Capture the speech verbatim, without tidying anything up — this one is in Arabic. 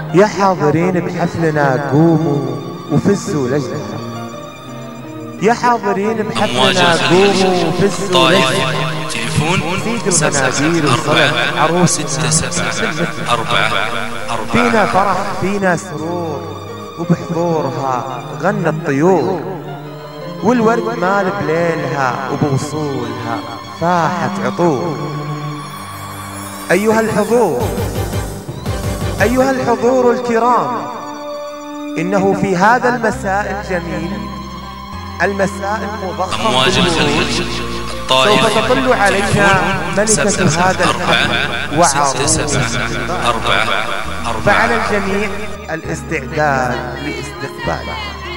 يا حاضرين بحفلنا قوموا وفزوا لجلها. يا حاضرين بحفلنا قوموا وفزوا لجلها. تليفون سبعة أربعة ستة سبعة أربعة أربعة. فينا فرح فينا سرور وبحضورها غنى الطيور، والورد مال بليلها وبوصولها فاحت عطور. أيها الحضور أيها الحضور الكرام، إنه في هذا المساء الجميل، المساء المضخم بالورود، سوف تطل علينا ملكة هذا الحفل وعروسها. فعلى الجميع الاستعداد لاستقبالها.